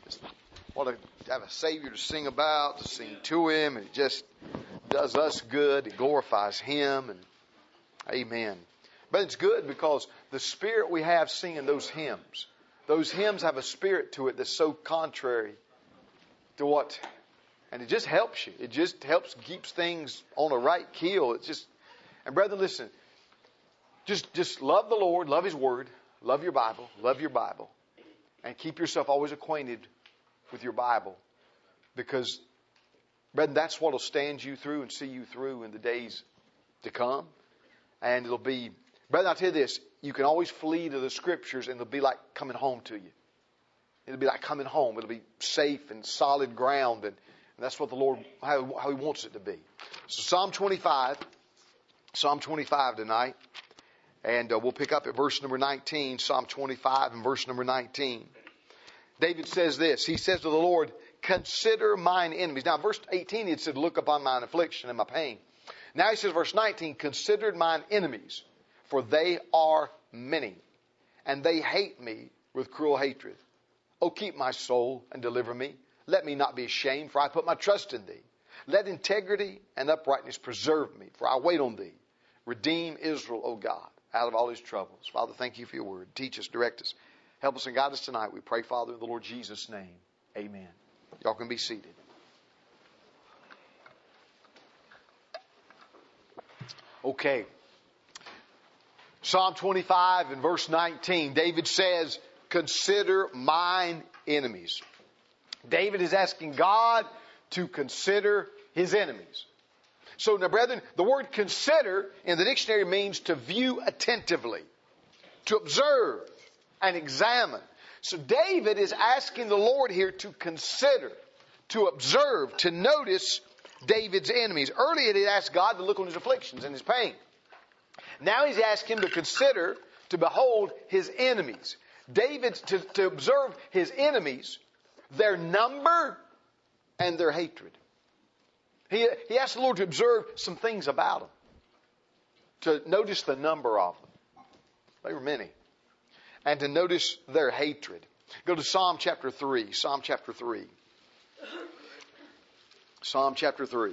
want to have a Savior to sing about, to sing to Him. And it just does us good. It glorifies Him. And amen. But it's good because the spirit we have singing those hymns have a spirit to it that's so contrary to what, and it just helps you. It just helps, keeps things on a right keel. It's just, and brethren, listen, just love the Lord, love His Word, love your Bible, and keep yourself always acquainted with your Bible, because, brethren, that's what will stand you through and see you through in the days to come. And it'll be, brethren, I'll tell you this, you can always flee to the Scriptures and it'll be like coming home to you. It'll be like coming home. It'll be safe and solid ground, and that's what the Lord, how He wants it to be. So Psalm 25 tonight, and we'll pick up at verse number 19, Psalm 25 and verse number 19. David says this, he says to the Lord, consider mine enemies. Now verse 18 he said, look upon mine affliction and my pain. Now he says, verse 19, consider mine enemies, for they are many, and they hate me with cruel hatred. O keep my soul and deliver me. Let me not be ashamed, for I put my trust in Thee. Let integrity and uprightness preserve me, for I wait on Thee. Redeem Israel, O God, out of all his troubles. Father, thank You for Your Word. Teach us, direct us, help us and guide us tonight. We pray, Father, in the Lord Jesus' name. Amen. Y'all can be seated. Okay. Psalm 25 and verse 19, David says, consider mine enemies. David is asking God to consider his enemies. So now, brethren, the word consider in the dictionary means to view attentively, to observe and examine. So David is asking the Lord here to consider, to observe, to notice David's enemies. Earlier he asked God to look on his afflictions and his pain. Now he's asked Him to consider, to behold his enemies. David, to observe his enemies, their number and their hatred. He asked the Lord to observe some things about them. To notice the number of them. They were many. And to notice their hatred. Go to Psalm chapter 3. Psalm chapter 3. Psalm chapter 3.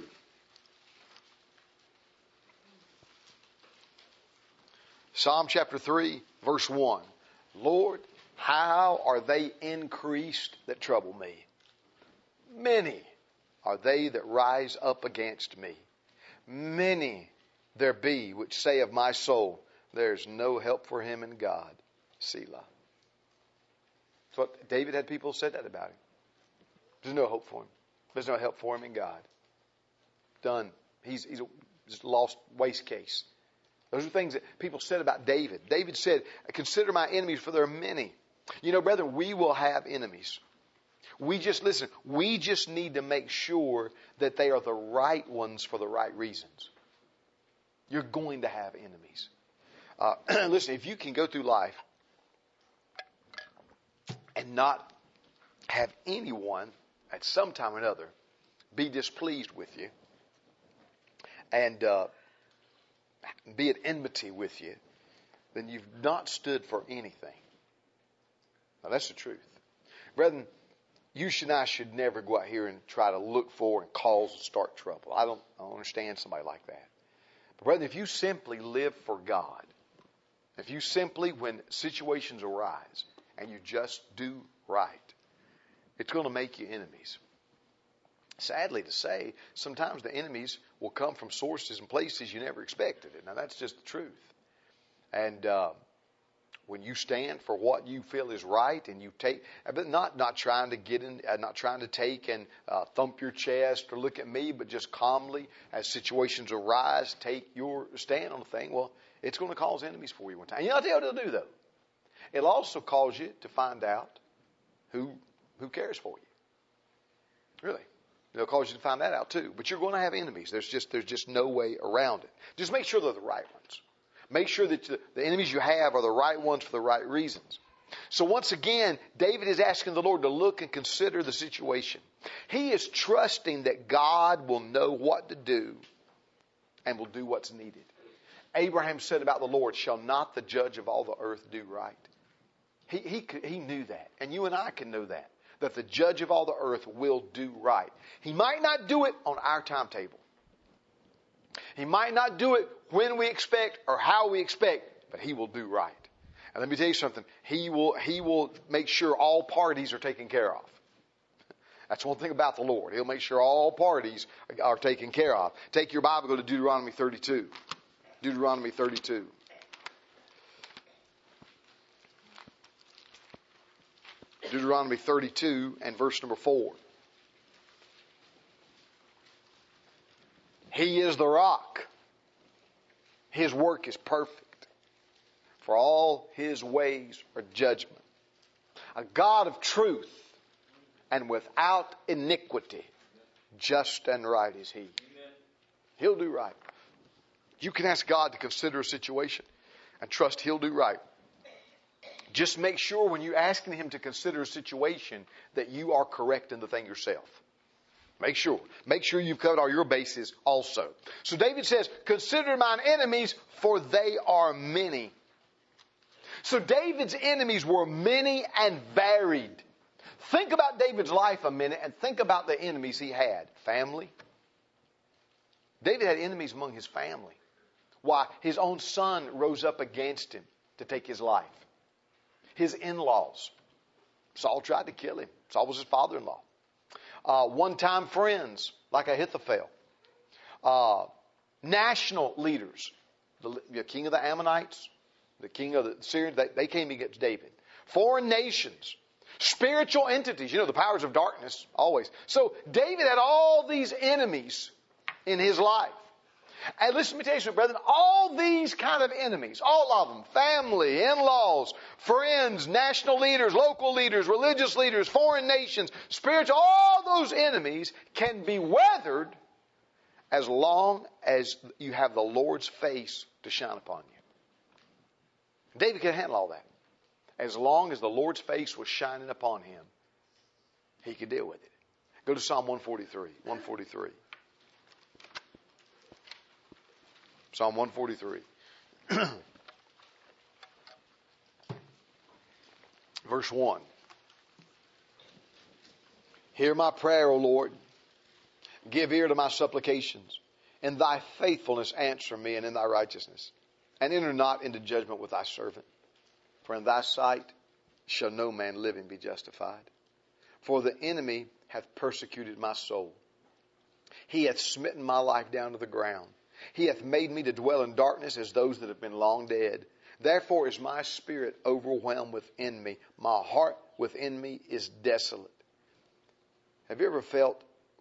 Psalm chapter 3, verse 1. Lord, how are they increased that trouble me? Many are they that rise up against me. Many there be which say of my soul, there is no help for him in God. Selah. That's what David had people said that about him. There's no hope for him. There's no help for him in God. Done. He's just a lost waste case. Those are things that people said about David. David said, consider my enemies, for there are many. You know, brethren, we will have enemies. We just need to make sure that they are the right ones for the right reasons. You're going to have enemies. Listen, if you can go through life and not have anyone at some time or another be displeased with you and be at enmity with you, then you've not stood for anything. Now that's the truth. Brethren, you and I should never go out here and try to look for and cause and start trouble. I don't understand somebody like that. But brethren, if you simply live for God, if you simply, when situations arise, and you just do right, it's going to make you enemies. Sadly to say, sometimes the enemies will come from sources and places you never expected it. Now that's just the truth. And when you stand for what you feel is right, and you take, but not trying to get in, not trying to take and thump your chest or look at me, but just calmly, as situations arise, take your stand on the thing. Well, it's going to cause enemies for you one time. And you know what it'll do though? It'll also cause you to find out who cares for you. Really. It'll cause you to find that out too. But you're going to have enemies. There's just no way around it. Just make sure they're the right ones. Make sure that the enemies you have are the right ones for the right reasons. So once again, David is asking the Lord to look and consider the situation. He is trusting that God will know what to do and will do what's needed. Abraham said about the Lord, shall not the judge of all the earth do right? He knew that. And you and I can know that. that the judge of all the earth will do right. He might not do it on our timetable. He might not do it when we expect or how we expect, but he will do right. And let me tell you something. He will make sure all parties are taken care of. That's one thing about the Lord. He'll make sure all parties are taken care of. Take your Bible, go to Deuteronomy 32. Deuteronomy 32. Deuteronomy 32 and verse number 4. He is the rock. His work is perfect. For all his ways are judgment. A God of truth and without iniquity. Just and right is he. He'll do right. You can ask God to consider a situation and trust he'll do right. Just make sure when you're asking him to consider a situation that you are correct in the thing yourself. Make sure. Make sure you've covered all your bases also. So David says, consider mine enemies, for they are many. So David's enemies were many and varied. Think about David's life a minute and think about the enemies he had. Family. David had enemies among his family. Why? His own son rose up against him to take his life. His in-laws. Saul tried to kill him. Saul was his father-in-law. One-time friends like Ahithophel. National leaders. The king of the Ammonites, the king of the Syrians, they came against David. Foreign nations. Spiritual entities. You know, the powers of darkness, always. So David had all these enemies in his life. And listen, let me tell you something, brethren. All these kind of enemies, all of them, family, in-laws, friends, national leaders, local leaders, religious leaders, foreign nations, spiritual, all those enemies can be weathered as long as you have the Lord's face to shine upon you. David could handle all that. As long as the Lord's face was shining upon him, he could deal with it. Go to Psalm 143. 143. Psalm 143. Verse 1. Hear my prayer, O Lord. Give ear to my supplications. In thy faithfulness answer me, and in thy righteousness. And enter not into judgment with thy servant. For in thy sight shall no man living be justified. For the enemy hath persecuted my soul. He hath smitten my life down to the ground. He hath made me to dwell in darkness as those that have been long dead. Therefore is my spirit overwhelmed within me. My heart within me is desolate. Have you ever felt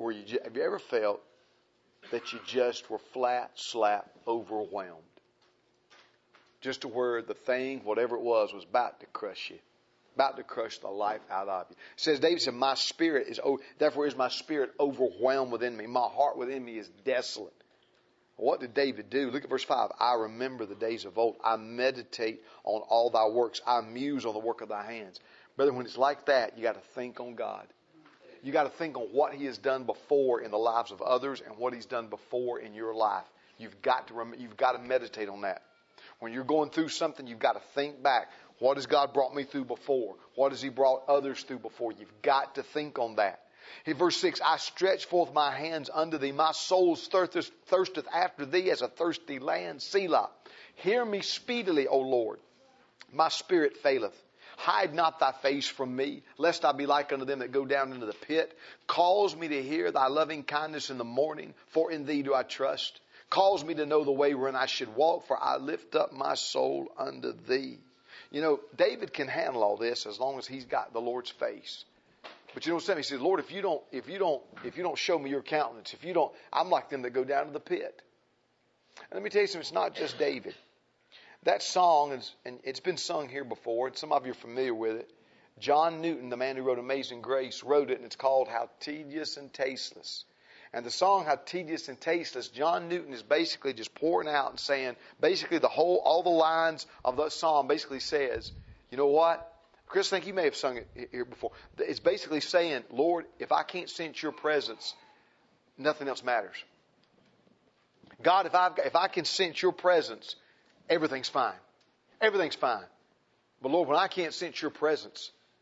that you just were flat slap overwhelmed? Just to where the thing, whatever it was about to crush you. About to crush the life out of you. It says, David said, therefore is my spirit overwhelmed within me. My heart within me is desolate. What did David do? Look at verse 5. I remember the days of old. I meditate on all thy works. I muse on the work of thy hands. Brother, when it's like that, you got to think on God. You got to think on what he has done before in the lives of others and what he's done before in your life. You've got to meditate on that. When you're going through something, you've got to think back. What has God brought me through before? What has he brought others through before? You've got to think on that. In verse 6, I stretch forth my hands unto thee. My soul thirsteth after thee as a thirsty land. Selah. Hear me speedily, O Lord. My spirit faileth. Hide not thy face from me, lest I be like unto them that go down into the pit. Cause me to hear thy loving kindness in the morning, for in thee do I trust. Cause me to know the way wherein I should walk, for I lift up my soul unto thee. You know, David can handle all this as long as he's got the Lord's face. But you know what I'm saying? He says, Lord, if you don't show me your countenance, I'm like them that go down to the pit. And let me tell you something, it's not just David. That song, and it's been sung here before, and some of you are familiar with it. John Newton, the man who wrote Amazing Grace, wrote it, and it's called How Tedious and Tasteless. And the song, How Tedious and Tasteless, John Newton is basically just pouring out and saying, basically all the lines of that song basically says, you know what? Chris, I think you may have sung it here before. It's basically saying, Lord, if I can't sense your presence, nothing else matters. God, if I can sense your presence, everything's fine. Everything's fine. But Lord, when I can't sense your presence,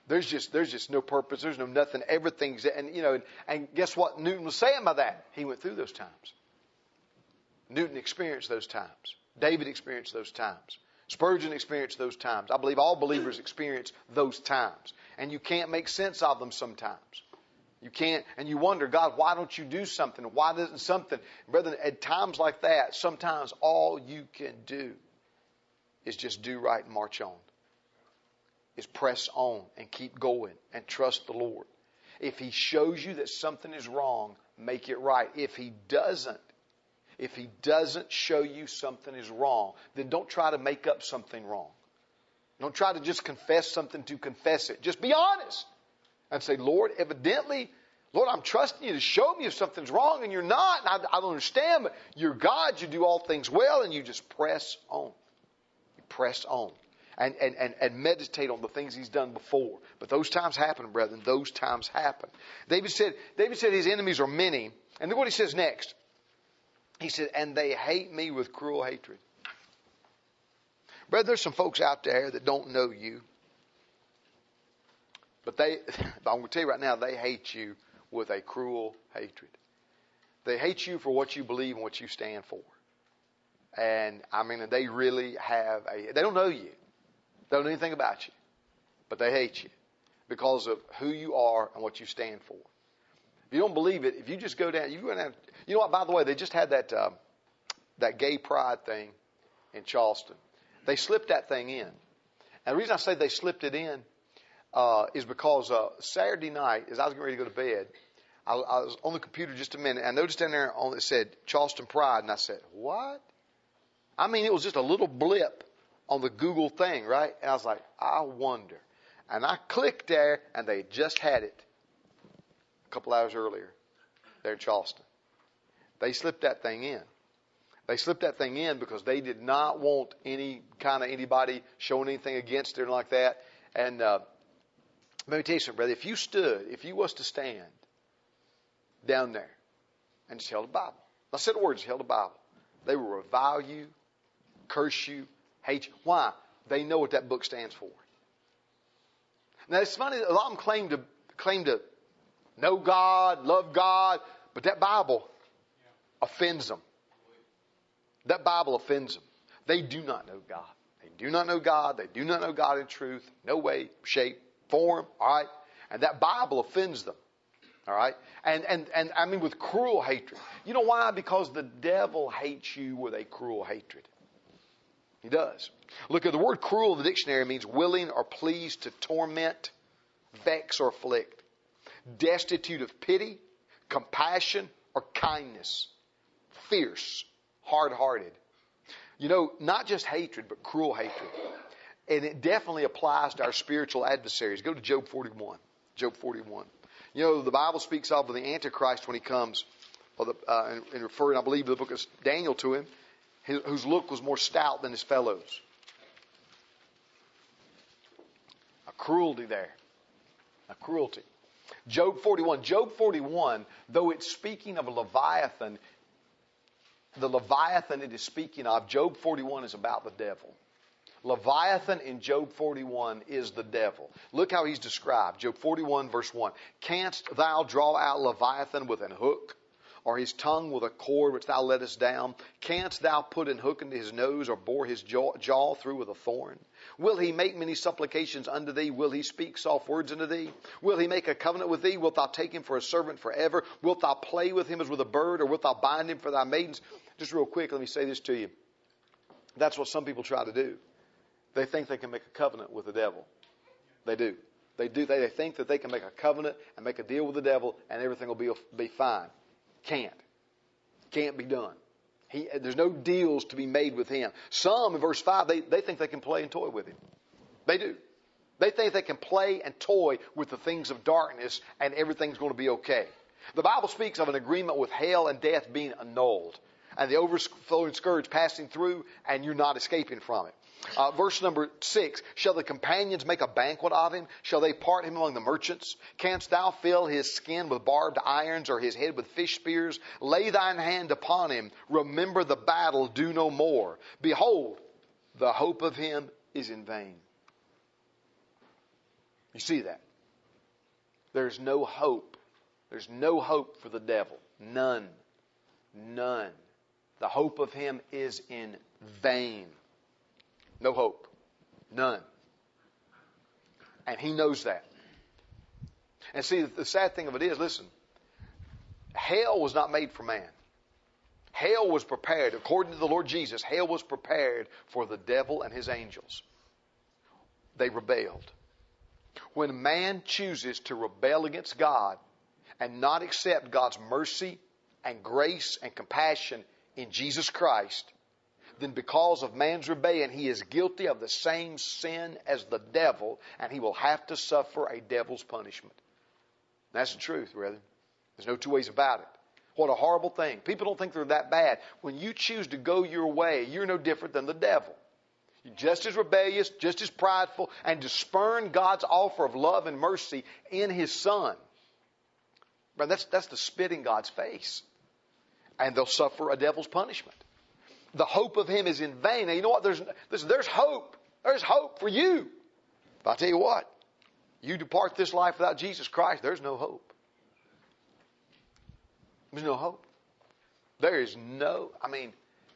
There's just no purpose. There's no nothing. Everything's, and guess what Newton was saying by that? He went through those times. Newton experienced those times. David experienced those times. Spurgeon experienced those times. I believe all believers experience those times. And you can't make sense of them sometimes. You can't, and you wonder, God, why don't you do something? Why doesn't something? Brethren, at times like that, sometimes all you can do is just do right and march on. Is press on and keep going and trust the Lord. If He shows you that something is wrong, make it right. If He doesn't show you something is wrong, then don't try to make up something wrong. Don't try to just confess something to confess it. Just be honest and say, Lord, evidently, Lord, I'm trusting you to show me if something's wrong, and you're not. And I don't understand, but you're God. You do all things well, and you just press on. You press on. And meditate on the things He's done before. But those times happen, brethren. Those times happen. David said his enemies are many. And then what he says next. He said, and they hate me with cruel hatred. Brethren, there's some folks out there that don't know you. But I'm going to tell you right now, they hate you with a cruel hatred. They hate you for what you believe and what you stand for. And I mean, they really they don't know you. They don't know anything about you. But they hate you because of who you are and what you stand for. If you don't believe it, if you just go down, you know what, by the way, they just had that gay pride thing in Charleston. They slipped that thing in. And the reason I say they slipped it in is because Saturday night, as I was getting ready to go to bed, I was on the computer just a minute. I noticed down there it said Charleston Pride. And I said, what? I mean, it was just a little blip on the Google thing, right? And I was like, I wonder. And I clicked there, and they just had it a couple hours earlier there in Charleston. They slipped that thing in. They slipped that thing in because they did not want anybody showing anything against it or like that. And let me tell you something, brother. If you was to stand down there and just held a Bible. I said the words, held a Bible. They will revile you, curse you, hate you. Why? They know what that book stands for. Now it's funny, a lot of them claim to know God, love God, but that Bible offends them. That Bible offends them. They do not know God. They do not know God. They do not know God in truth. No way, shape, form. All right. And that Bible offends them. All right. And I mean with cruel hatred. You know why? Because the devil hates you with a cruel hatred. He does. Look at the word cruel in the dictionary means willing or pleased to torment, vex, or afflict. Destitute of pity, compassion, or kindness. Fierce, hard-hearted. You know, not just hatred, but cruel hatred. And it definitely applies to our spiritual adversaries. Go to Job 41. Job 41. You know, the Bible speaks of the Antichrist when he comes, and referring, I believe, to the book of Daniel to him, whose look was more stout than his fellows. A cruelty there. A cruelty. Job 41. Job 41, though it's speaking of a Leviathan, the Leviathan it is speaking of, Job 41 is about the devil. Leviathan in Job 41 is the devil. Look how he's described. Job 41 verse 1. Canst thou draw out Leviathan with an hook, or his tongue with a cord which thou lettest down? Canst thou put an hook into his nose, or bore his jaw through with a thorn? Will he make many supplications unto thee? Will he speak soft words unto thee? Will he make a covenant with thee? Wilt thou take him for a servant forever? Wilt thou play with him as with a bird, or wilt thou bind him for thy maidens? Just real quick, let me say this to you. That's what some people try to do. They think they can make a covenant with the devil. They do. They think that they can make a covenant and make a deal with the devil and everything will be fine. Can't be done. There's no deals to be made with him. Some, in verse 5, they think they can play and toy with him. They do. They think they can play and toy with the things of darkness and everything's going to be okay. The Bible speaks of an agreement with hell and death being annulled, and the overflowing scourge passing through, and you're not escaping from it. Verse number 6, shall the companions make a banquet of him? Shall they part him among the merchants? Canst thou fill his skin with barbed irons, or his head with fish spears? Lay thine hand upon him. Remember the battle, do no more. Behold, the hope of him is in vain. You see that? There's no hope. There's no hope for the devil. None. None. The hope of him is in vain. No hope. None. And he knows that. And see, the sad thing of it is, listen, hell was not made for man. Hell was prepared, according to the Lord Jesus, hell was prepared for the devil and his angels. They rebelled. When man chooses to rebel against God and not accept God's mercy and grace and compassion in Jesus Christ, then because of man's rebellion, he is guilty of the same sin as the devil, and he will have to suffer a devil's punishment. That's the truth, brethren. There's no two ways about it. What a horrible thing. People don't think they're that bad. When you choose to go your way, you're no different than the devil. You're just as rebellious, just as prideful, and to spurn God's offer of love and mercy in His Son. Brother, that's to spit in God's face. And they'll suffer a devil's punishment. The hope of Him is in vain. Now, you know what? There's hope. There's hope for you. But I'll tell you what. You depart this life without Jesus Christ, there's no hope. There's no hope. There is no, man,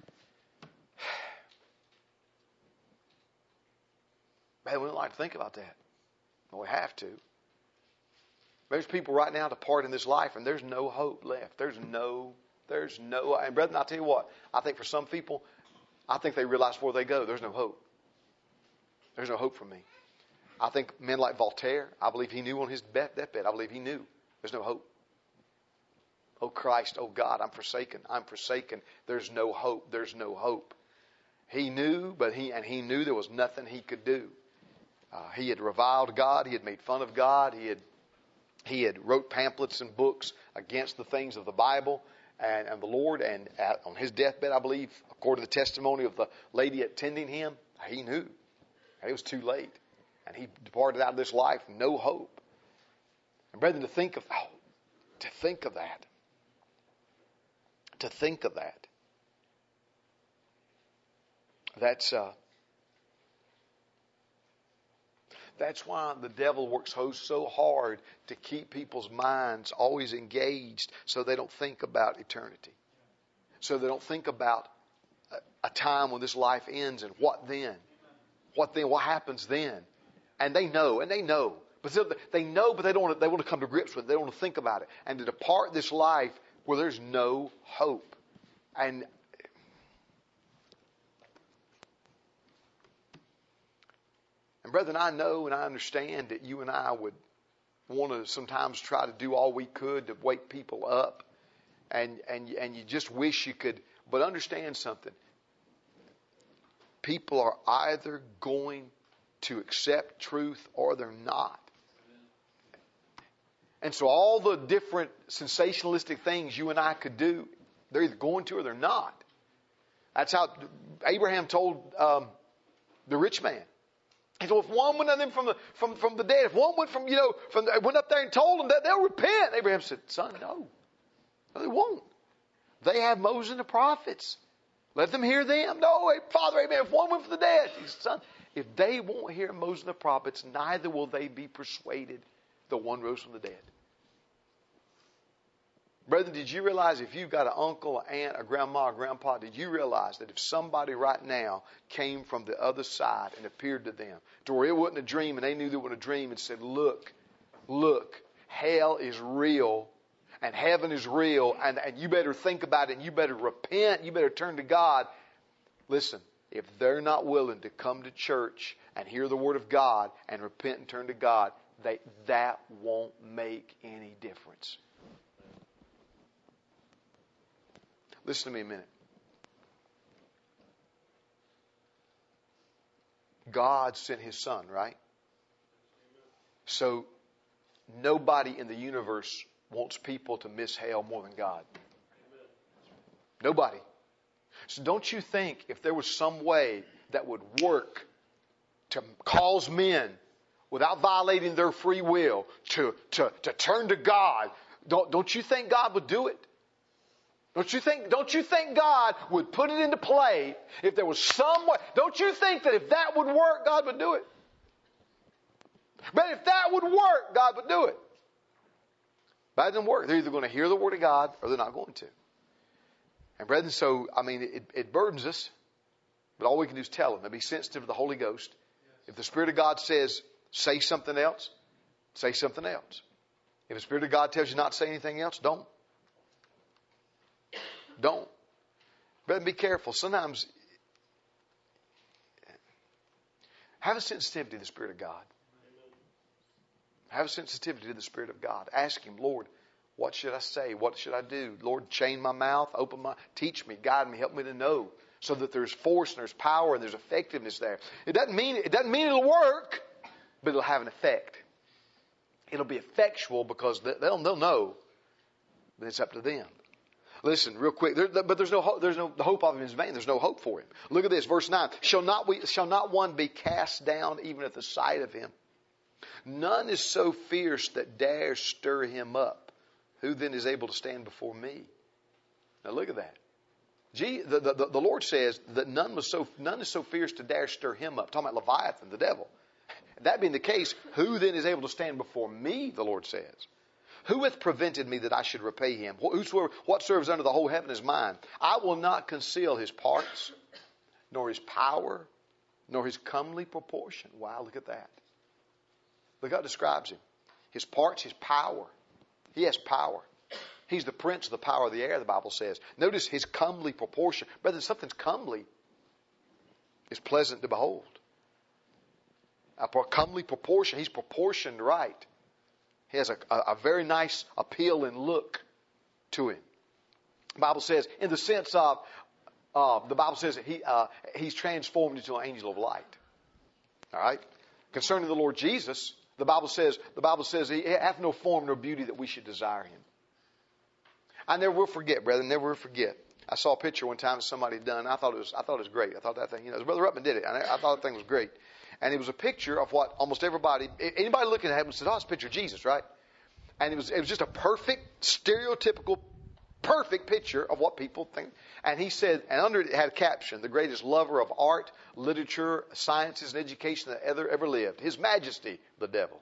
we don't like to think about that. But we have to. There's people right now depart in this life and there's no hope left. There's no, and brethren, I'll tell you what, I think for some people, I think they realize before they go, there's no hope. There's no hope for me. I think men like Voltaire, I believe he knew on his deathbed, I believe he knew there's no hope. Oh Christ, oh God, I'm forsaken. I'm forsaken. There's no hope. There's no hope. He knew, but he knew there was nothing he could do. He had reviled God. He had made fun of God. He had wrote pamphlets and books against the things of the Bible and the Lord. And on his deathbed, I believe, according to the testimony of the lady attending him, he knew. It was too late. And he departed out of this life, no hope. And brethren, to think of that. To think of that. That's why the devil works so hard to keep people's minds always engaged so they don't think about eternity. So they don't think about a time when this life ends and what then? What then? What happens then? And they know. But they know, but they want to come to grips with it. They don't want to think about it. And to depart this life where there's no hope. And brethren, I know and I understand that you and I would want to sometimes try to do all we could to wake people up. And you just wish you could. But understand something. People are either going to accept truth or they're not. And so all the different sensationalistic things you and I could do, they're either going to or they're not. That's how Abraham told the rich man. He said, well, if one went of them from the dead, if one went went up there and told them that they'll repent. Abraham said, son, no they won't. They have Moses and the prophets. Let them hear them. No, Father Abraham, if one went from the dead, he said, son, if they won't hear Moses and the prophets, neither will they be persuaded the one rose from the dead. Brethren, did you realize if you've got an uncle, an aunt, a grandma, a grandpa, did you realize that if somebody right now came from the other side and appeared to them, to where it wasn't a dream and they knew they were a dream and said, look, hell is real and heaven is real and you better think about it and you better repent, you better turn to God. Listen, if they're not willing to come to church and hear the Word of God and repent and turn to God, that won't make any difference. Listen to me a minute. God sent His Son, right? So nobody in the universe wants people to miss hell more than God. Nobody. So don't you think if there was some way that would work to cause men, without violating their free will, to turn to God, don't you think God would do it? Don't you think God would put it into play if there was some way? Don't you think that if that would work, God would do it? But if that would work, God would do it. But that doesn't work. They're either going to hear the Word of God or they're not going to. And brethren, so, it burdens us. But all we can do is tell them and be sensitive to the Holy Ghost. If the Spirit of God says, say something else, say something else. If the Spirit of God tells you not to say anything else, don't. Don't. Brethren, be careful. Sometimes, have a sensitivity to the Spirit of God. Have a sensitivity to the Spirit of God. Ask Him, Lord, what should I say? What should I do? Lord, chain my mouth, teach me, guide me, help me to know. So that there's force and there's power and there's effectiveness there. It doesn't mean it'll work, but it'll have an effect. It'll be effectual because they'll know. But it's up to them. Listen, real quick. But there's no hope. The hope of him is vain. There's no hope for him. Look at this, verse 9. Shall not one be cast down even at the sight of him? None is so fierce that dares stir him up. Who then is able to stand before me? Now look at that. The Lord says that none is so fierce to dare stir him up. Talking about Leviathan, the devil. That being the case, who then is able to stand before me? The Lord says. Who hath prevented me that I should repay him? What serves under the whole heaven is mine. I will not conceal his parts, nor his power, nor his comely proportion. Wow, look at that. Look how it describes him. His parts, his power. He has power. He's the prince of the power of the air, the Bible says. Notice his comely proportion. Brother, something's comely is pleasant to behold. A comely proportion. He's proportioned right. He has a very nice appeal and look to him. The Bible says, in the sense of, the Bible says that he's transformed into an angel of light. All right? Concerning the Lord Jesus, the Bible says he hath no form nor beauty that we should desire him. I never will forget, brethren, never will forget. I saw a picture one time that somebody had done. I thought it was great. I thought that thing, Brother Ruppman did it. I thought that thing was great. And it was a picture of what almost everybody, anybody looking at it said, oh, it's a picture of Jesus, right? And it was just a perfect, stereotypical, perfect picture of what people think. And he said, and under it had a caption, the greatest lover of art, literature, sciences, and education that ever lived. His Majesty, the devil.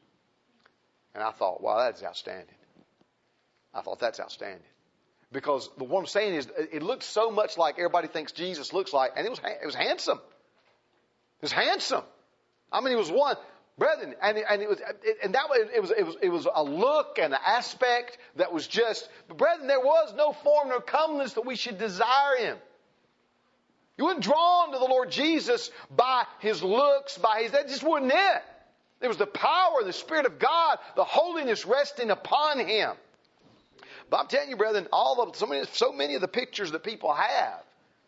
And I thought, wow, that's outstanding. I thought that's outstanding. Because what I'm saying is, it looked so much like everybody thinks Jesus looks like, and it was handsome. It was handsome. I mean, he was one, brethren, and it was a look and an aspect that was just, but brethren, there was no form nor comeliness that we should desire him. You weren't drawn to the Lord Jesus by his looks, that just wasn't it. It was the power, the Spirit of God, the holiness resting upon him. But I'm telling you, brethren, so many of the pictures that people have,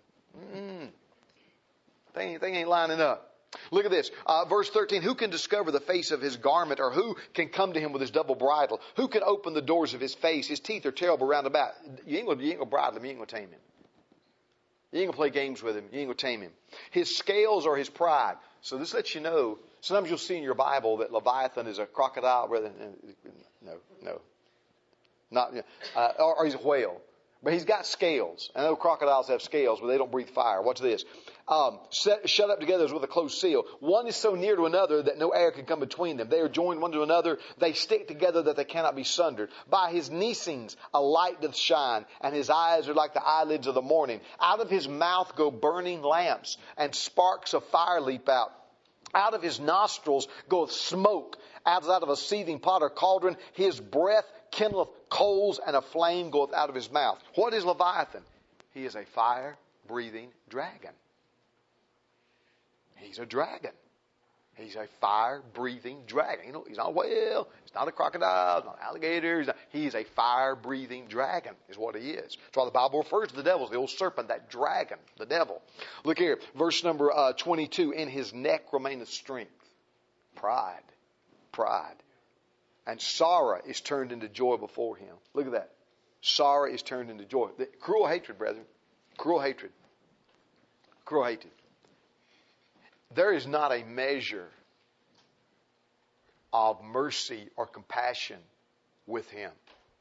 thing ain't lining up. Look at this. Verse 13. Who can discover the face of his garment, or who can come to him with his double bridle? Who can open the doors of his face? His teeth are terrible round about. You ain't going to bridle him. You ain't going to tame him. You ain't going to play games with him. You ain't going to tame him. His scales are his pride. So this lets you know, sometimes you'll see in your Bible that Leviathan is a crocodile. No. Not, or he's a whale. But he's got scales. I know crocodiles have scales, but they don't breathe fire. Watch this. Shut up together as with a closed seal. One is so near to another that no air can come between them. They are joined one to another. They stick together that they cannot be sundered. By his neesings a light doth shine, and his eyes are like the eyelids of the morning. Out of his mouth go burning lamps, and sparks of fire leap out. Out of his nostrils goeth smoke, as out of a seething pot or cauldron. His breath kindleth coals, and a flame goeth out of his mouth. What is Leviathan? He is a fire-breathing dragon. He's a dragon. He's a fire-breathing dragon. He's not a whale. He's not a crocodile. He's not an alligator. He's a fire-breathing dragon is what he is. That's why the Bible refers to the devil as the old serpent, that dragon, the devil. Look here, verse number 22. In his neck remaineth strength. Pride. And sorrow is turned into joy before him. Look at that. Sorrow is turned into joy. Cruel hatred, brethren. Cruel hatred. There is not a measure of mercy or compassion with him.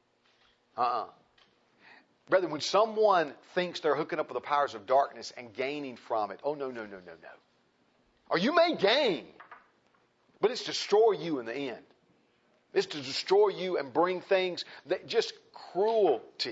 Brethren, when someone thinks they're hooking up with the powers of darkness and gaining from it, oh, no. Or you may gain. But it's to destroy you in the end. It's to destroy you and bring things that just cruelty.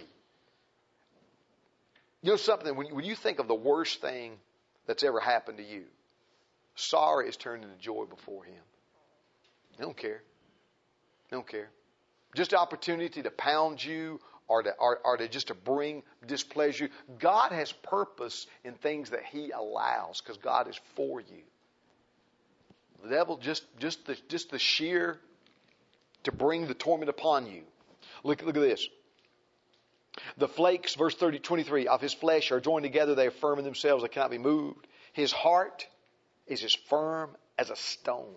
You know something, when you think of the worst thing that's ever happened to you, sorrow is turned into joy before Him. They don't care. They don't care. Just the opportunity to pound you or to just to bring displeasure. God has purpose in things that He allows because God is for you. The devil just the sheer to bring the torment upon you. Look at this. The flakes, verse 23, of His flesh are joined together. They are firm in themselves. They cannot be moved. His heart is as firm as a stone.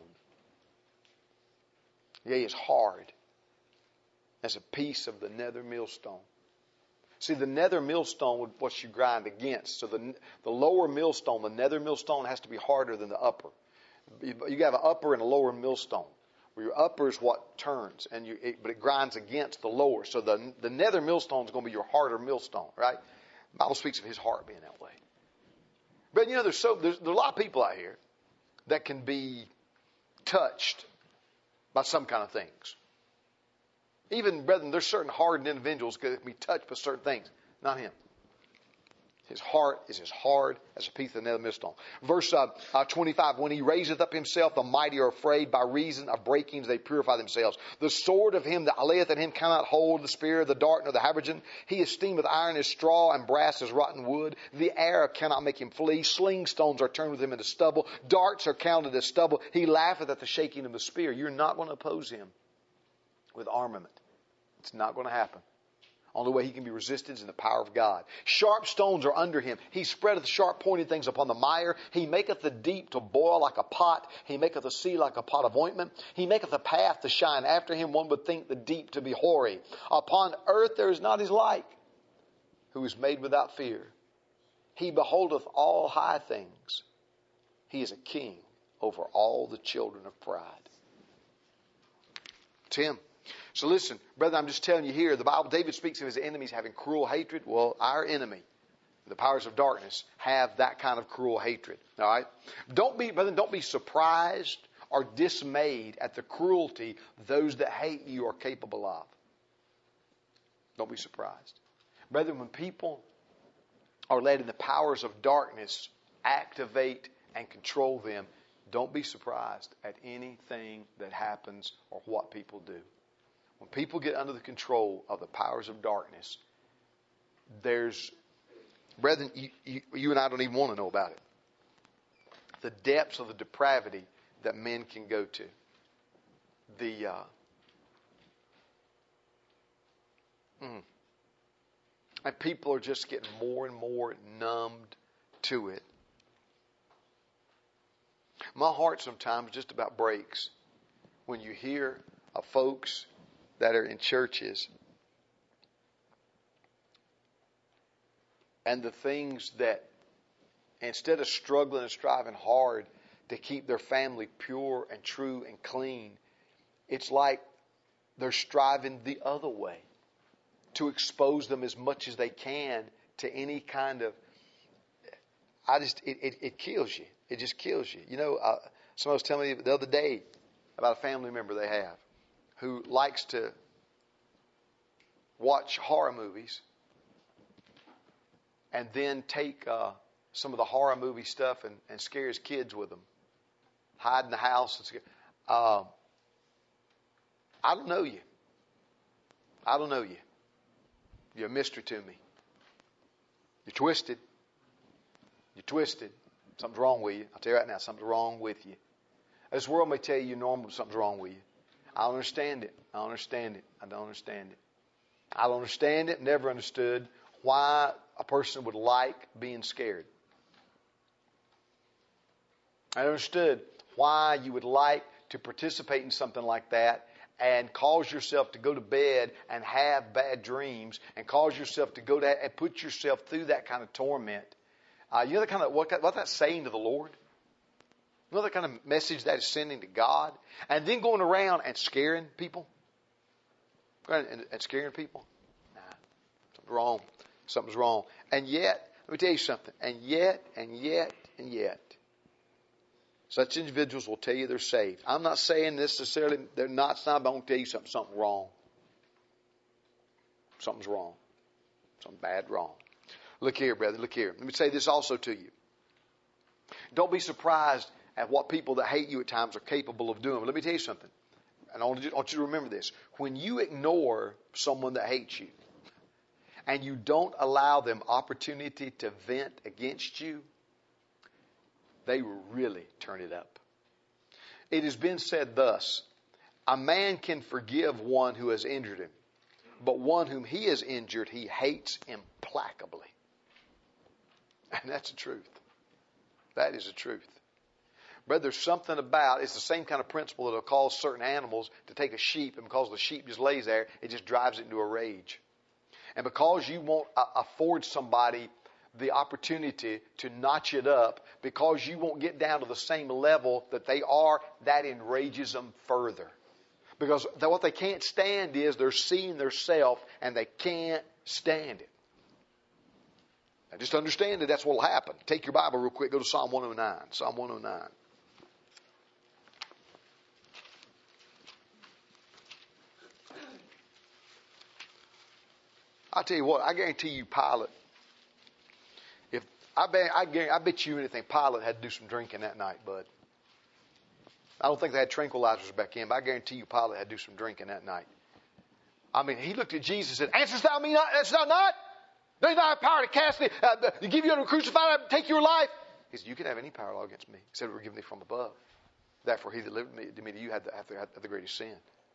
Yea, is hard as a piece of the nether millstone. See, the nether millstone was what you grind against. So the lower millstone, the nether millstone, has to be harder than the upper. You have an upper and a lower millstone. Where your upper is what turns, but it grinds against the lower. So the nether millstone is going to be your harder millstone, right? The Bible speaks of His heart being that way. But you know, there's a lot of people out here that can be touched by some kind of things. Even, brethren, there's certain hardened individuals that can be touched by certain things. Not him. His heart is as hard as a piece of nether millstone. Verse 25, when He raiseth up Himself, the mighty are afraid. By reason of breakings they purify themselves. The sword of him that layeth in him cannot hold the spear, the dart, nor the habergeon. He esteemeth iron as straw, and brass as rotten wood. The air cannot make him flee. Sling stones are turned with him into stubble. Darts are counted as stubble. He laugheth at the shaking of the spear. You're not going to oppose him with armament. It's not going to happen. Only way he can be resisted is in the power of God. Sharp stones are under him. He spreadeth sharp pointed things upon the mire. He maketh the deep to boil like a pot. He maketh the sea like a pot of ointment. He maketh the path to shine after him. One would think the deep to be hoary. Upon earth there is not his like, who is made without fear. He beholdeth all high things. He is a king over all the children of pride. It's him. So listen, brother, I'm just telling you here, the Bible, David speaks of his enemies having cruel hatred. Well, our enemy, the powers of darkness, have that kind of cruel hatred. All right? Don't be surprised or dismayed at the cruelty those that hate you are capable of. Don't be surprised. Brethren, when people are letting the powers of darkness activate and control them, don't be surprised at anything that happens or what people do. When people get under the control of the powers of darkness, brethren, you and I don't even want to know about it. The depths of the depravity that men can go to. And people are just getting more and more numbed to it. My heart sometimes just about breaks when you hear of folks that are in churches and the things that, instead of struggling and striving hard to keep their family pure and true and clean, it's like they're striving the other way to expose them as much as they can to any kind of, it kills you. It just kills you. You know, someone was telling me the other day about a family member they have who likes to watch horror movies and then take some of the horror movie stuff and scare his kids with them. Hide in the house and scare. I don't know you. I don't know you. You're a mystery to me. You're twisted. You're twisted. Something's wrong with you. I'll tell you right now, something's wrong with you. This world may tell you you're normal, but something's wrong with you. I don't understand it. I don't understand it. I don't understand it. I don't understand it. Never understood why a person would like being scared. I understood why you would like to participate in something like that and cause yourself to go to bed and have bad dreams and cause yourself to go to and put yourself through that kind of torment. You know the kind of what that's saying to the Lord? You know the kind of message that is sending to God? And then going around and scaring people? And scaring people? Nah, something's wrong. Something's wrong. And yet, let me tell you something. And yet, Such individuals will tell you they're saved. I'm not saying necessarily they're not. It's not, but I'm going to tell you something wrong. Something's wrong. Something bad wrong. Look here, brother. Look here. Let me say this also to you. Don't be surprised at what people that hate you at times are capable of doing. But let me tell you something. And I want you to remember this. When you ignore someone that hates you and you don't allow them opportunity to vent against you, they will really turn it up. It has been said thus, a man can forgive one who has injured him, but one whom he has injured, he hates implacably. And that's the truth. That is the truth. Brother, there's something about, it's the same kind of principle that will cause certain animals to take a sheep, and because the sheep just lays there, it just drives it into a rage. And because you won't afford somebody the opportunity to notch it up, because you won't get down to the same level that they are, that enrages them further. Because what they can't stand is they're seeing their self and they can't stand it. Now just understand that that's what will happen. Take your Bible real quick. Go to Psalm 109. Psalm 109. I'll tell you what, I guarantee you Pilate, I bet you anything, Pilate had to do some drinking that night, bud. I don't think they had tranquilizers back then, but I guarantee you Pilate had to do some drinking that night. I mean, he looked at Jesus and said, answerest thou me not? Answerest thou not? There's not a power to cast thee, to give you unto crucified, take your life. He said, you can have any power law against me. He said, we're given thee from above. Therefore, he that delivered me to you had the greatest sin.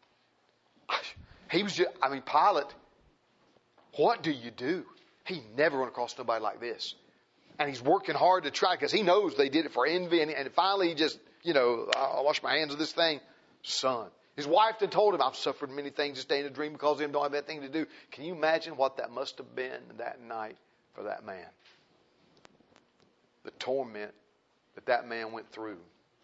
He was just, Pilate, what do you do? He never run across nobody like this. And he's working hard to try, because he knows they did it for envy. And finally he just, I'll wash my hands of this thing. Son. His wife had told him, I've suffered many things this day in a dream because of him, don't have anything to do. Can you imagine what that must have been that night for that man? The torment that man went through.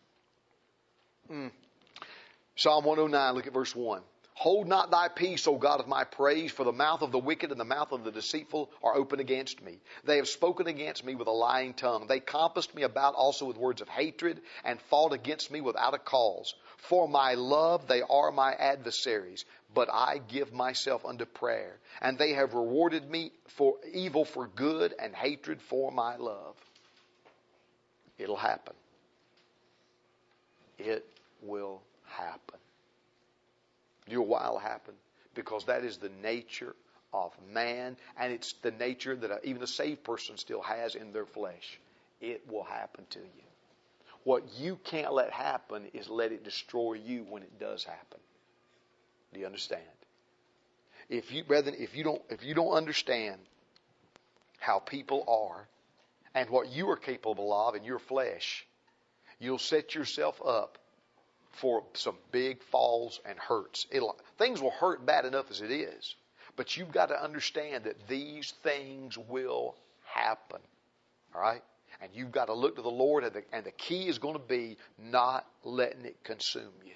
Psalm 109, look at verse 1. Hold not thy peace, O God of my praise, for the mouth of the wicked and the mouth of the deceitful are open against me. They have spoken against me with a lying tongue. They compassed me about also with words of hatred and fought against me without a cause. For my love they are my adversaries, but I give myself unto prayer. And they have rewarded me for evil for good and hatred for my love. It'll happen. It will happen. You know why it'll happen? Because that is the nature of man, and it's the nature that even a saved person still has in their flesh. It will happen to you. What you can't let happen is let it destroy you when it does happen. Do you understand? If you don't understand how people are and what you are capable of in your flesh, you'll set yourself up for some big falls and hurts. Things will hurt bad enough as it is. But you've got to understand that these things will happen. All right? And you've got to look to the Lord, and the key is going to be not letting it consume you.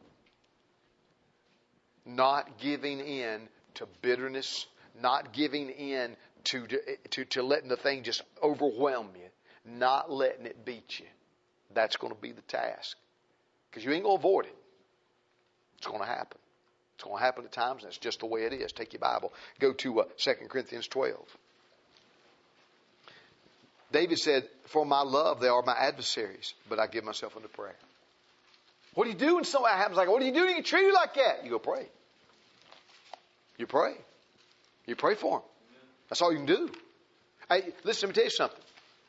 Not giving in to bitterness. Not giving in to letting the thing just overwhelm you. Not letting it beat you. That's going to be the task. Because you ain't going to avoid it. It's going to happen. It's going to happen at times, and that's just the way it is. Take your Bible. Go to 2 Corinthians 12. David said, for my love, they are my adversaries, but I give myself unto prayer. What do you do when something happens like that? What do you do when you get treated like that? You go pray. You pray. You pray for them. That's all you can do. Hey, listen, let me tell you something.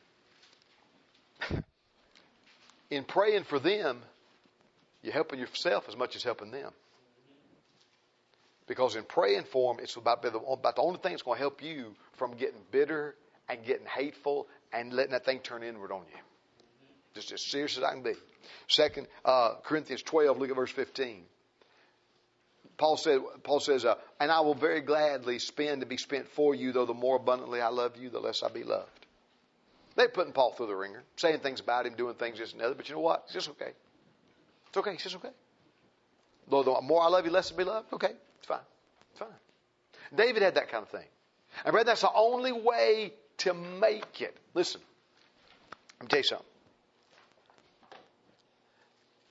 In praying for them, you're helping yourself as much as helping them. Because in praying for them, it's about the only thing that's going to help you from getting bitter and getting hateful and letting that thing turn inward on you. Just as serious as I can be. 2 Corinthians 12, look at verse 15. Paul says, and I will very gladly spend to be spent for you, though the more abundantly I love you, the less I be loved. They're putting Paul through the ringer, saying things about him, doing things this and the other, but you know what? It's just okay. It's okay. It's just okay. Though the more I love you, less I be loved. Okay. It's fine. It's fine. David had that kind of thing. And brother, that's the only way to make it. Listen. Let me tell you something.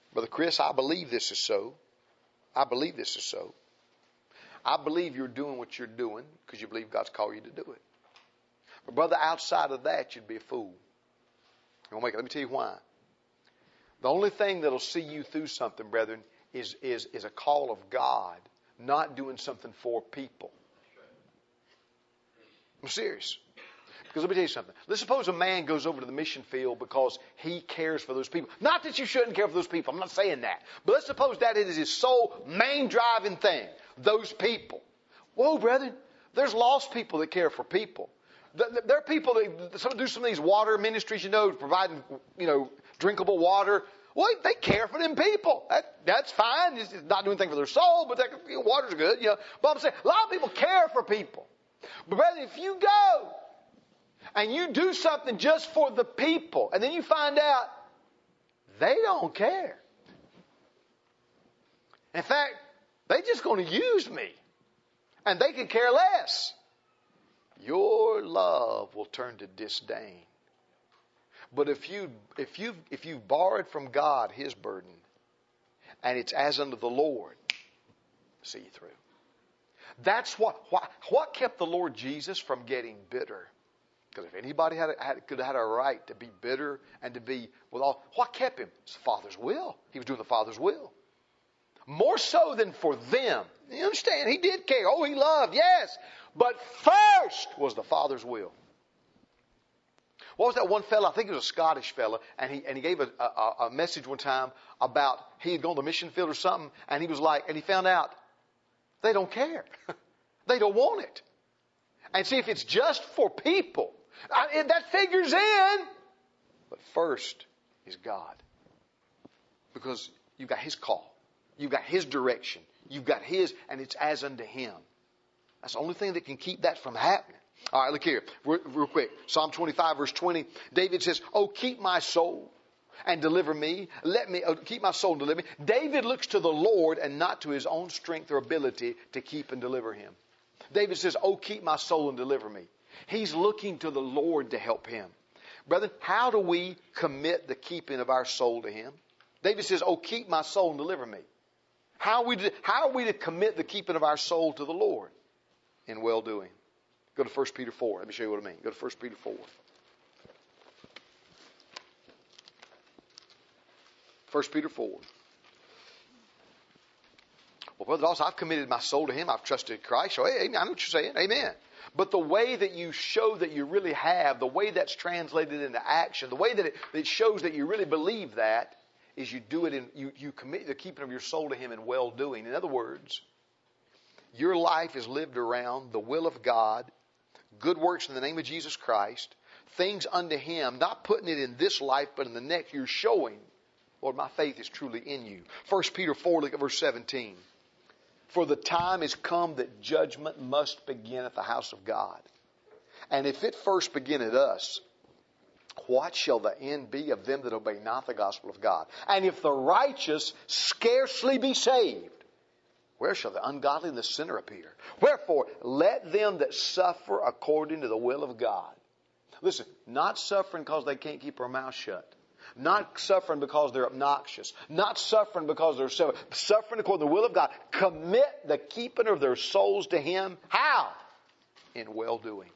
Brother Chris, I believe this is so. I believe this is so. I believe you're doing what you're doing because you believe God's called you to do it. But brother, outside of that, you'd be a fool. Let me tell you why. The only thing that'll see you through something, brethren, is a call of God, not doing something for people. I'm serious. Because let me tell you something. Let's suppose a man goes over to the mission field because he cares for those people. Not that you shouldn't care for those people. I'm not saying that. But let's suppose that it is his sole main driving thing. Those people. Whoa, brethren. There's lost people that care for people. There are people that do some of these water ministries, providing, drinkable water. Well, they care for them people. That's fine. It's not doing anything for their soul, but water's good. But I'm saying a lot of people care for people. But brethren, if you go and you do something just for the people, and then you find out they don't care. In fact, they're just going to use me, and they can care less. Your love will turn to disdain. But if you've borrowed from God His burden, and it's as unto the Lord, see you through. That's what kept the Lord Jesus from getting bitter. Because if anybody could have had a right to be bitter and to be with all, what kept him? It's the Father's will. He was doing the Father's will. More so than for them. You understand? He did care. Oh, he loved, yes. But first was the Father's will. What was that one fella? I think it was a Scottish fella, and he gave a message one time about he had gone to the mission field or something, and he was like, and he found out they don't care. They don't want it. And see, if it's just for people, that figures in. But first is God. Because you've got His call. You've got His direction. You've got His, and it's as unto Him. That's the only thing that can keep that from happening. All right, look here. Real quick. Psalm 25, verse 20. David says, "Oh, keep my soul and deliver me. Keep my soul and deliver me." David looks to the Lord and not to his own strength or ability to keep and deliver him. David says, "Oh, keep my soul and deliver me." He's looking to the Lord to help him. Brethren, how do we commit the keeping of our soul to Him? David says, "Oh, keep my soul and deliver me." How are we to commit the keeping of our soul to the Lord? In well-doing. Go to 1 Peter 4. Let me show you what I mean. Go to 1 Peter 4. 1 Peter 4. Well, Brother Dawson, I've committed my soul to Him. I've trusted Christ. So, hey, I know what you're saying. Amen. But the way that you show that you really have, the way that's translated into action, the way that it shows that you really believe that, is you do it you commit the keeping of your soul to Him in well-doing. In other words, your life is lived around the will of God, good works in the name of Jesus Christ, things unto Him, not putting it in this life, but in the next. You're showing, Lord, my faith is truly in You. 1 Peter 4, look at verse 17. "For the time is come that judgment must begin at the house of God. And if it first begin at us, what shall the end be of them that obey not the gospel of God? And if the righteous scarcely be saved, where shall the ungodly and the sinner appear? Wherefore, let them that suffer according to the will of God." Listen, not suffering because they can't keep their mouth shut. Not suffering because they're obnoxious. Not suffering because they're suffering according to the will of God. Commit the keeping of their souls to Him. How? In well-doing.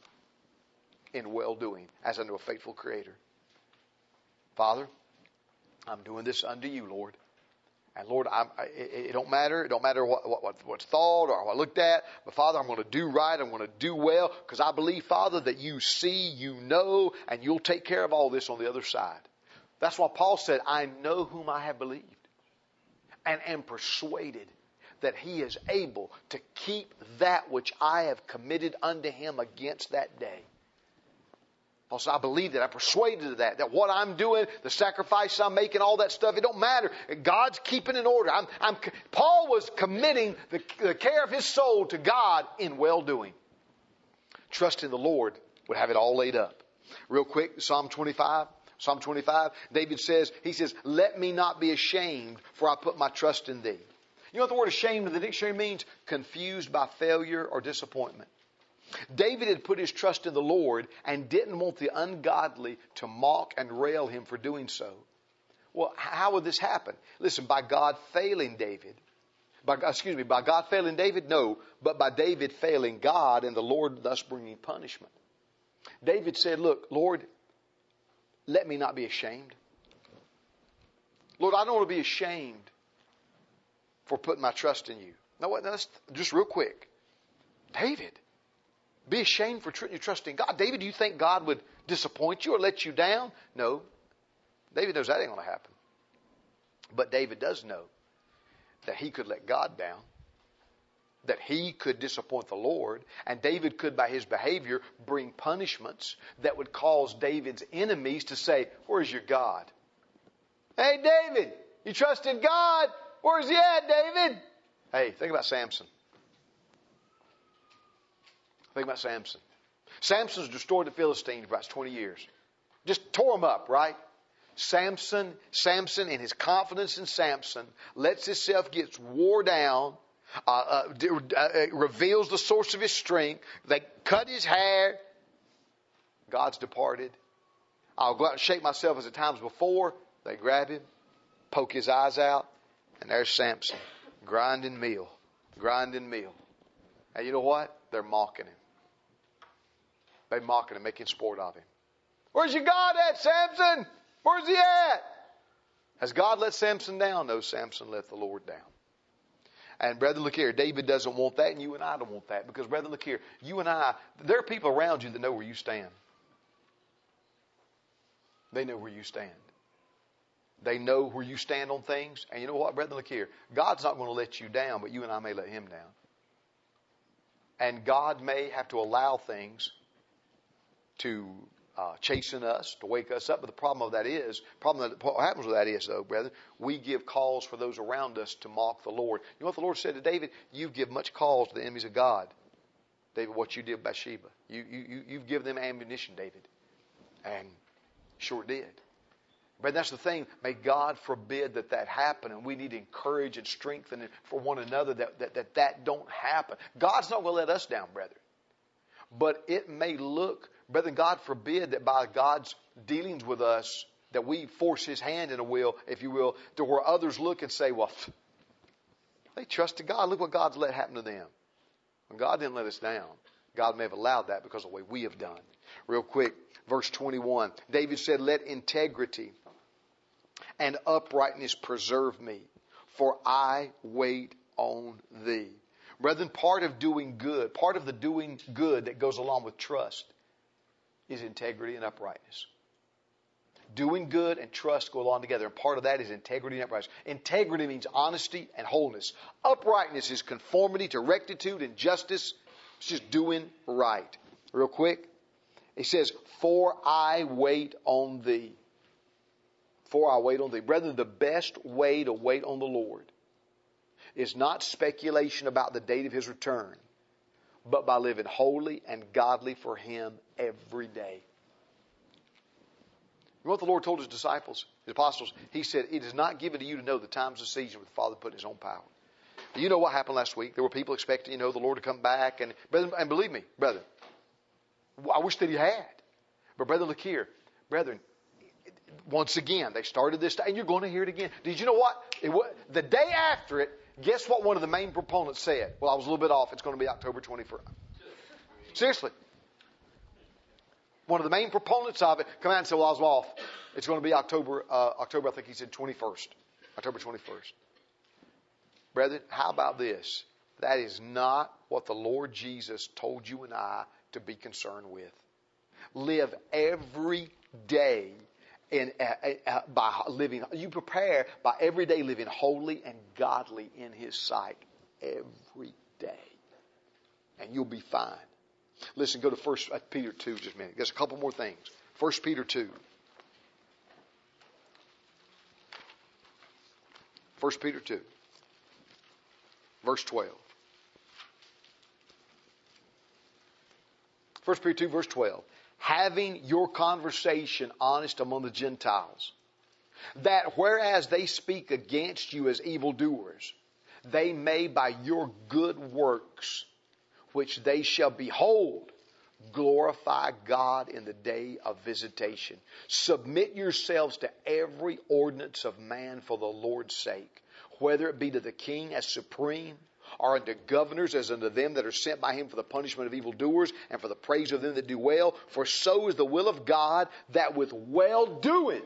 In well-doing, as unto a faithful Creator. Father, I'm doing this unto You, Lord. And Lord, it don't matter. It don't matter what's thought or what I looked at. But Father, I'm going to do right. I'm going to do well. Because I believe, Father, that You see, You know, and You'll take care of all this on the other side. That's why Paul said, "I know whom I have believed, and am persuaded that He is able to keep that which I have committed unto Him against that day." Paul said, I believe that. I'm persuaded of that. That what I'm doing, the sacrifice I'm making, all that stuff, it don't matter. God's keeping in order. Paul was committing the care of his soul to God in well-doing. Trusting the Lord would have it all laid up. Real quick, Psalm 25. Psalm 25, David says, he says, "Let me not be ashamed, for I put my trust in Thee." You know what the word ashamed in the dictionary means? Confused by failure or disappointment. David had put his trust in the Lord and didn't want the ungodly to mock and rail him for doing so. Well, how would this happen? Listen, by God failing David. By God failing David? No, but by David failing God and the Lord thus bringing punishment. David said, look, Lord, let me not be ashamed. Lord, I don't want to be ashamed for putting my trust in you. Now, that's just real quick. David, be ashamed for your trust in God. David, do you think God would disappoint you or let you down? No. David knows that ain't going to happen. But David does know that he could let God down, that he could disappoint the Lord, and David could, by his behavior, bring punishments that would cause David's enemies to say, where's your God? Hey, David, you trusted God. Where's he at, David? Hey, think about Samson. Think about Samson. Samson's destroyed the Philistines for about 20 years. Just tore them up, right? Samson in his confidence in Samson lets himself get wore down, reveals the source of his strength. They cut his hair. God's departed. I'll go out and shake myself as at times before. They grab him, poke his eyes out, and there's Samson, grinding meal. And you know what? They're mocking him. They're mocking him, making sport of him. Where's your God at, Samson? Where's he at? Has God let Samson down? No, Samson let the Lord down. And brother, look here, David doesn't want that, and you and I don't want that. Because brother, look here, you and I, there are people around you that know where you stand. They know where you stand. They know where you stand on things. And you know what, brother, look here. God's not going to let you down, but you and I may let him down. And God may have to allow things to chasten us, to wake us up. But the problem what happens with that is, though, brother, we give cause for those around us to mock the Lord. You know what the Lord said to David? You give much cause to the enemies of God. David, what you did with Bathsheba. You've given them ammunition, David. And sure did. But that's the thing. May God forbid that happen. And we need to encourage and strengthen it for one another that don't happen. God's not going to let us down, brethren. But it may look, brethren, God forbid that by God's dealings with us, that we force his hand in a will, if you will, to where others look and say, well, they trusted God. Look what God's let happen to them. When God didn't let us down, God may have allowed that because of the way we have done. Real quick, verse 21. David said, let integrity and uprightness preserve me, for I wait on thee. Brethren, part of doing good, part of the doing good that goes along with trust is integrity and uprightness. Doing good and trust go along together, and part of that is integrity and uprightness. Integrity means honesty and wholeness. Uprightness is conformity to rectitude and justice. It's just doing right. Real quick, he says, for I wait on thee. For I wait on thee. Brethren, the best way to wait on the Lord is not speculation about the date of his return, but by living holy and godly for him every day. You know what the Lord told his disciples, his apostles? He said, it is not given to you to know the times of season with the Father put in his own power. You know what happened last week. There were people expecting, the Lord to come back. And believe me, brethren, I wish that he had. But brethren, look here. Brethren, once again, they started this, and you're going to hear it again. Did you know what? The day after it, guess what one of the main proponents said? Well, I was a little bit off. It's going to be October 21st. Seriously. One of the main proponents of it come out and say, well, I was off. It's going to be October, I think he said 21st. October 21st. Brethren, how about this? That is not what the Lord Jesus told you and I to be concerned with. Live every day by living, you prepare by every day living holy and godly in his sight every day. And you'll be fine. Listen, go to 1 Peter 2 just a minute. There's a couple more things. 1 Peter 2. 1 Peter 2. Verse 12. 1 Peter 2 verse 12. Having your conversation honest among the Gentiles, that whereas they speak against you as evildoers, they may by your good works, which they shall behold, Glorify God in the day of visitation. Submit yourselves to every ordinance of man for the Lord's sake, whether it be to the king as supreme, or unto governors as unto them that are sent by him for the punishment of evildoers and for the praise of them that do well. For so is the will of God, that with well doing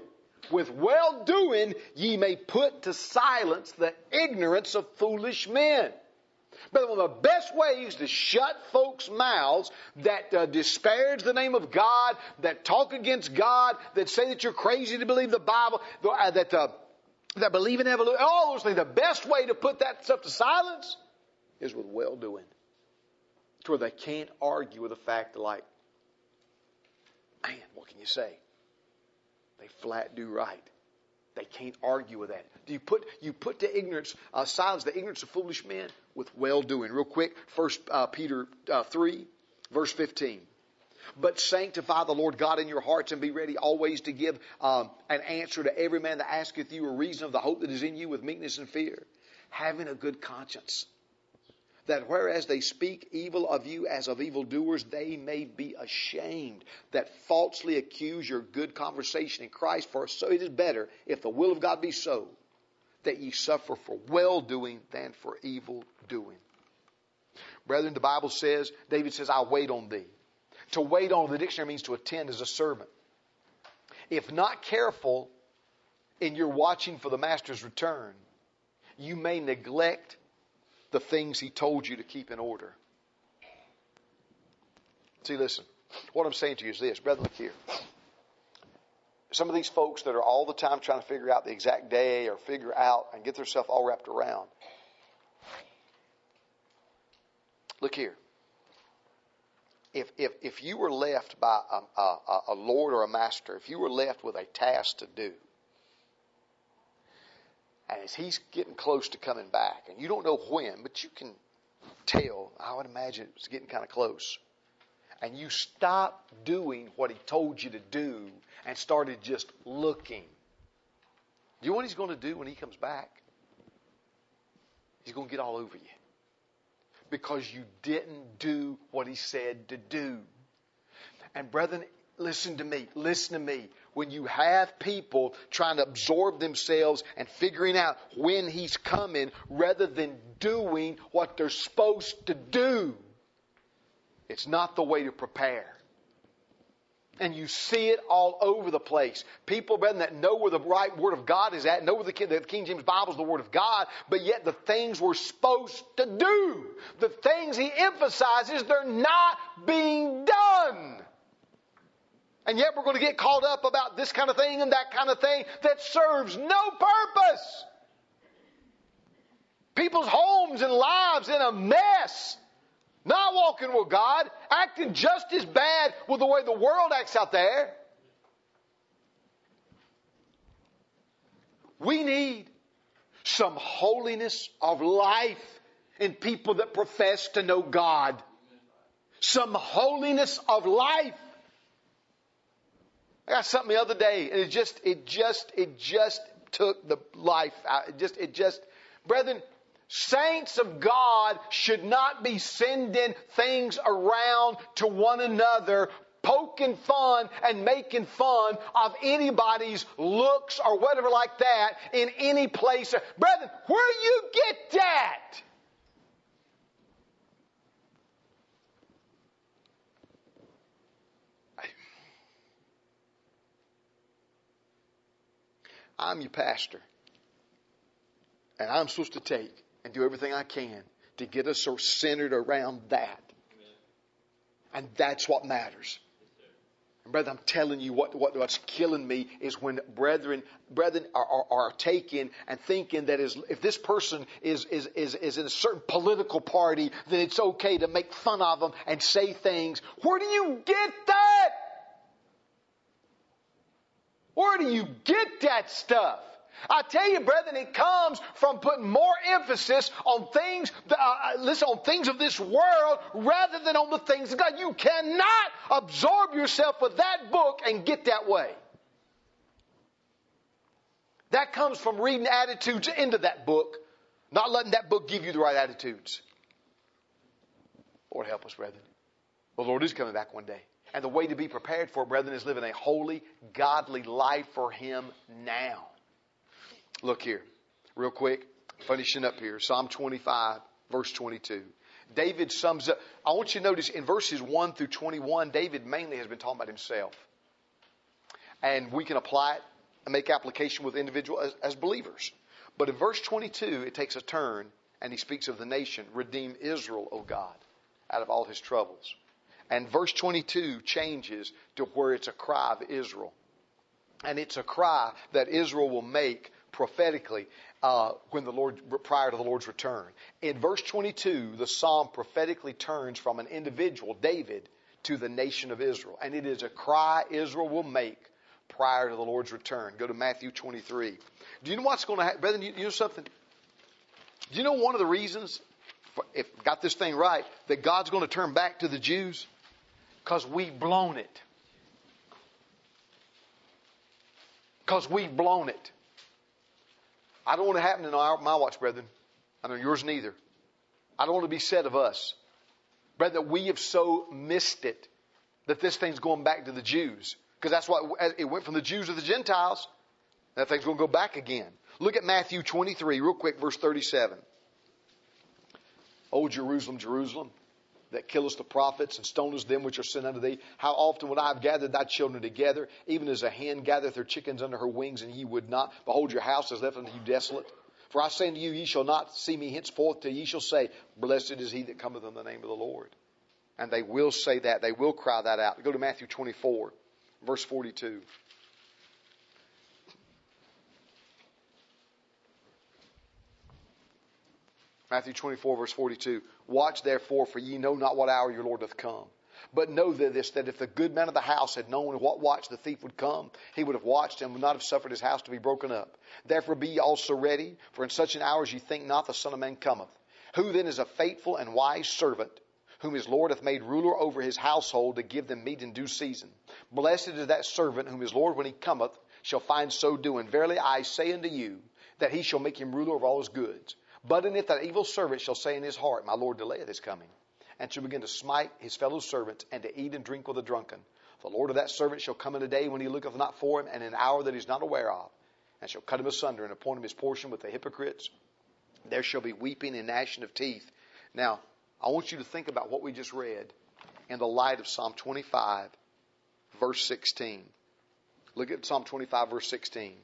ye may put to silence the ignorance of foolish men. But one of the best ways to shut folks' mouths that disparage the name of God, that talk against God, that say that you're crazy to believe the Bible, that believe in evolution, all those things, the best way to put that stuff to silence is with well-doing. To where they can't argue with the fact that, like, man, what can you say? They flat do right. They can't argue with that. You put to ignorance, silence the ignorance of foolish men with well-doing. Real quick, 1 Peter 3, verse 15. But sanctify the Lord God in your hearts, and be ready always to give an answer to every man that asketh you a reason of the hope that is in you with meekness and fear, having a good conscience, that whereas they speak evil of you as of evildoers, they may be ashamed that falsely accuse your good conversation in Christ. For so it is better, if the will of God be so, that ye suffer for well-doing than for evil-doing. Brethren, the Bible says, David says, I wait on thee. To wait on, the dictionary means to attend as a servant. If not careful in your watching for the master's return, you may neglect the things he told you to keep in order. See, listen, what I'm saying to you is this. Brethren, look here. Some of these folks that are all the time trying to figure out the exact day or figure out and get themselves all wrapped around. Look here. If you were left by a lord or a master, if you were left with a task to do, and as he's getting close to coming back, and you don't know when, but you can tell, I would imagine it was getting kind of close, and you stop doing what he told you to do and started just looking, do you know what he's going to do when he comes back? He's going to get all over you. Because you didn't do what he said to do. And brethren, listen to me. When you have people trying to absorb themselves and figuring out when he's coming rather than doing what they're supposed to do, it's not the way to prepare. And you see it all over the place. People, brethren, that know where the right Word of God is at, know where the King James Bible is the Word of God, but yet the things we're supposed to do, the things he emphasizes, they're not being done. And yet we're going to get caught up about this kind of thing and that kind of thing that serves no purpose. People's homes and lives in a mess. Not walking with God, acting just as bad with the way the world acts out there. We need some holiness of life in people that profess to know God. Some holiness of life. I got something the other day, and it just took the life out. Brethren, saints of God should not be sending things around to one another, poking fun and making fun of anybody's looks or whatever like that in any place. Brethren, where do you get that? I'm your pastor. And I'm supposed to take and do everything I can to get us centered around that. And that's what matters. And brethren, I'm telling you what's killing me is when brethren are taking and thinking that if this person is in a certain political party, then it's okay to make fun of them and say things. Where do you get that? Where do you get that stuff? I tell you, brethren, it comes from putting more emphasis on things, on things of this world rather than on the things of God. You cannot absorb yourself with that book and get that way. That comes from reading attitudes into that book, not letting that book give you the right attitudes. Lord help us, brethren. The Lord is coming back one day. And the way to be prepared for it, brethren, is living a holy, godly life for Him now. Look here, real quick, finishing up here. Psalm 25, verse 22. David sums up. I want you to notice in verses 1 through 21, David mainly has been talking about himself. And we can apply it and make application with individuals as believers. But in verse 22, it takes a turn, and he speaks of the nation. Redeem Israel, O God, out of all his troubles. And verse 22 changes to where it's a cry of Israel. And it's a cry that Israel will make prophetically when the Lord, prior to the Lord's return. In verse 22, the psalm prophetically turns from an individual, David, to the nation of Israel. And it is a cry Israel will make prior to the Lord's return. Go to Matthew 23. Do you know what's going to happen? Brethren, you know something? Do you know one of the reasons, if got this thing right, that God's going to turn back to the Jews? Because we've blown it. Because we've blown it. I don't want it to happen in my watch, brethren. I know yours neither. I don't want to be said of us, brethren, that we have so missed it that this thing's going back to the Jews. Because that's why it went from the Jews to the Gentiles. That thing's going to go back again. Look at Matthew 23, real quick, verse 37. O Jerusalem, Jerusalem, that killest the prophets and stonest them which are sent unto thee. How often would I have gathered thy children together, even as a hen gathereth her chickens under her wings, and ye would not? Behold, your house is left unto you desolate. For I say unto you, ye shall not see me henceforth, till ye shall say, Blessed is he that cometh in the name of the Lord. And they will say that. They will cry that out. Go to Matthew 24, verse 42. Matthew 24, verse 42. Watch therefore, for ye know not what hour your Lord doth come. But know this, that if the good man of the house had known what watch the thief would come, he would have watched and would not have suffered his house to be broken up. Therefore be ye also ready, for in such an hour as ye think not, the Son of Man cometh. Who then is a faithful and wise servant, whom his Lord hath made ruler over his household, to give them meat in due season? Blessed is that servant whom his Lord, when he cometh, shall find so doing. Verily I say unto you, that he shall make him ruler of all his goods. But if that evil servant shall say in his heart, My Lord delayeth his coming, and shall begin to smite his fellow servants, and to eat and drink with the drunken, the Lord of that servant shall come in a day when he looketh not for him, and in an hour that he is not aware of, and shall cut him asunder, and appoint him his portion with the hypocrites. There shall be weeping and gnashing of teeth. Now, I want you to think about what we just read in the light of Psalm 25, verse 16. Look at Psalm 25, verse 16.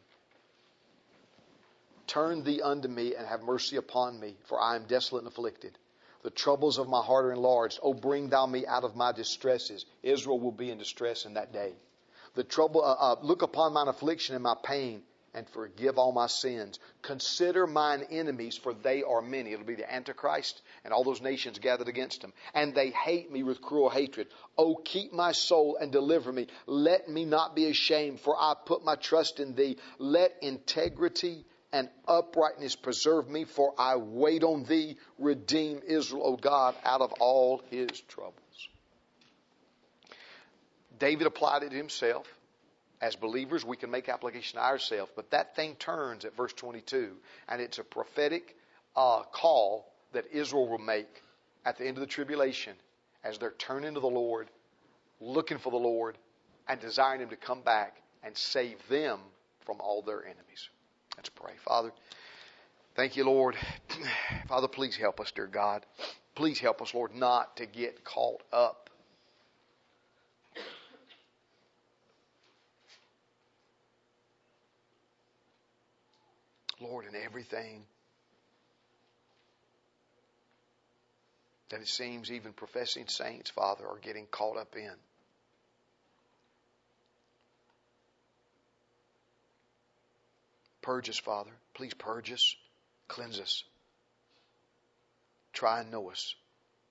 Turn thee unto me, and have mercy upon me, for I am desolate and afflicted. The troubles of my heart are enlarged. O bring thou me out of my distresses. Israel will be in distress in that day. Look upon mine affliction and my pain, and forgive all my sins. Consider mine enemies, for they are many. It'll be the Antichrist and all those nations gathered against him. And they hate me with cruel hatred. O keep my soul and deliver me. Let me not be ashamed, for I put my trust in thee. Let integrity and uprightness preserve me, for I wait on thee. Redeem Israel, O God, out of all his troubles. David applied it to himself. As believers, we can make application to ourselves. But that thing turns at verse 22. And it's a prophetic call that Israel will make at the end of the tribulation as they're turning to the Lord, looking for the Lord, and desiring him to come back and save them from all their enemies. Let's pray. Father, thank you, Lord. Father, please help us, dear God. Please help us, Lord, not to get caught up Lord, in everything that it seems even professing saints, Father, are getting caught up in. Purge us, Father. Please purge us. Cleanse us. Try and know us.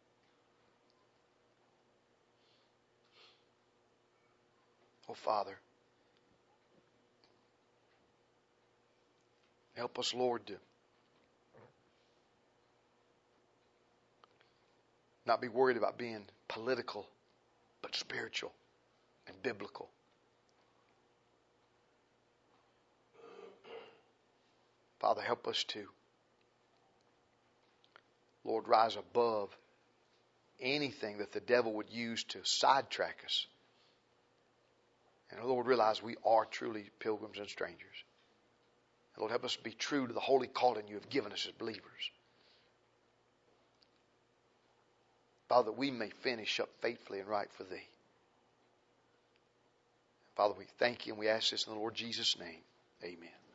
Oh, Father, help us, Lord, to not be worried about being political, but spiritual and biblical. Father, help us to, Lord, rise above anything that the devil would use to sidetrack us. And Lord, realize we are truly pilgrims and strangers. And Lord, help us be true to the holy calling you have given us as believers. Father, that we may finish up faithfully and right for Thee. Father, we thank you and we ask this in the Lord Jesus' name. Amen.